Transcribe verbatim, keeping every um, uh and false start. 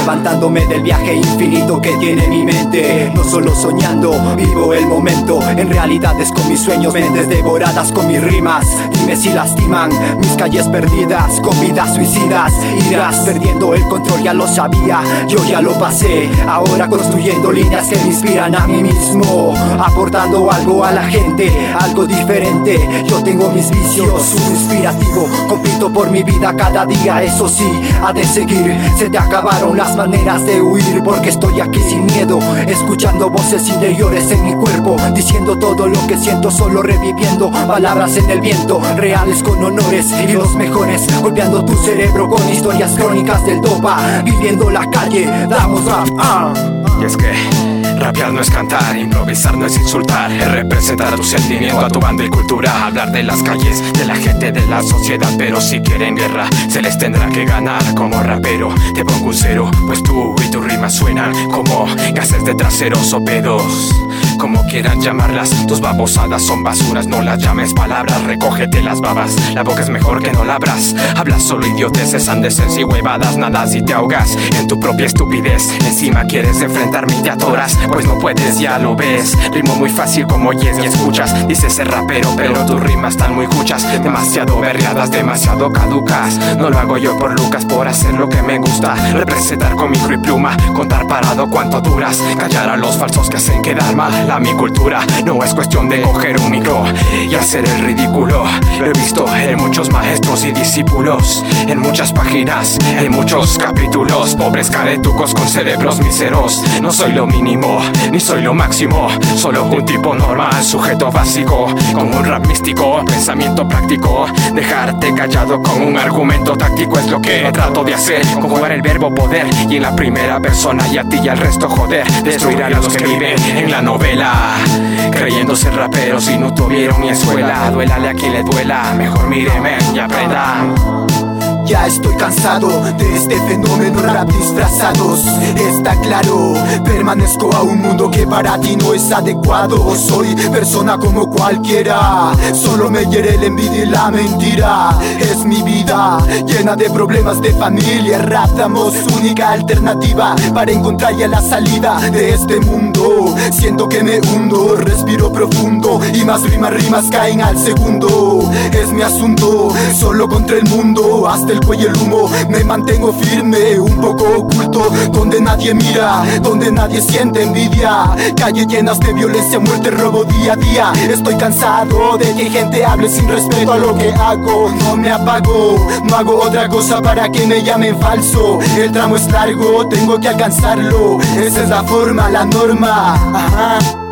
levantándome del viaje infinito que tiene mi mente. No solo soñando, vivo el momento. En realidad es con mis sueños, mentes devoradas con mis rimas. Dime si lastiman mis calles perdidas, con vidas suicidas. Irás perdiendo el control, ya lo sabía, yo ya lo pasé. Ahora construyendo líneas que me inspiran a mí mismo, aportando algo a la gente, algo diferente. Yo tengo mis vicios, un inspirativo, compito por mi vida cada día. Eso sí, ha de seguir. Se te acabaron las maneras de huir, porque estoy aquí sin miedo, escuchando voces interiores en mi cuerpo, diciendo todo lo que siento, solo reviviendo palabras en el viento, reales con honores y los mejores, golpeando tu cerebro con historias crónicas del dopa, viviendo la calle, damos rap. ah. Y es que rapear no es cantar, improvisar no es insultar, es representar tu sentimiento a tu banda y cultura. Hablar de las calles, de la gente, de la sociedad, pero si quieren guerra, se les tendrá que ganar. Como rapero, te pongo un cero, pues tú y tu rima suenan como gases de traseros o pedos. Como quieran llamarlas, tus babosadas son basuras, no las llames palabras, recógete las babas. La boca es mejor que no la abras, hablas solo idioteces, andeses y huevadas. Nada si te ahogas en tu propia estupidez, encima quieres enfrentarme y te atoras, pues no puedes, ya lo ves. Rimo muy fácil como oyes y escuchas, dices ser rapero, pero tus rimas están muy cuchas, demasiado berreadas, demasiado caducas. No lo hago yo por Lucas, por hacer lo que me gusta, representar con micro y pluma, contar parado cuánto duras, callar a los falsos que hacen quedar mal a mi cultura. No es cuestión de coger un micro y hacer el ridículo, lo he visto en muchos maestros y discípulos, en muchas páginas, en muchos capítulos. Pobres caretucos con cerebros míseros, no soy lo mínimo, ni soy lo máximo, solo un tipo normal, sujeto básico, con un rap místico, pensamiento práctico. Dejarte callado con un argumento táctico es lo que trato de hacer, conjugar el verbo poder y en la primera persona, y a ti y al resto joder, destruir a los que viven en la novela, creyendo ser raperos y no tuvieron ni escuela. Duélale a quien le duela, mejor míreme y aprenda. Ya estoy cansado de este fenómeno rap disfrazados, está claro. Permanezco a un mundo que para ti no es adecuado. Soy persona como cualquiera, solo me hiere la envidia y la mentira. Es mi vida llena de problemas de familia. Rap damos única alternativa para encontrar ya la salida de este mundo. Siento que me hundo, respiro profundo y más rimas, rimas caen al segundo. Es mi asunto, solo contra el mundo, hasta el cuello el humo, me mantengo firme, un poco oculto, donde nadie mira, donde nadie siente envidia. Calles llenas de violencia, muerte, robo día a día. Estoy cansado de que gente hable sin respeto a lo que hago. No me apago, no hago otra cosa para que me llamen falso. El tramo es largo, tengo que alcanzarlo, esa es la forma, la norma. Ajá.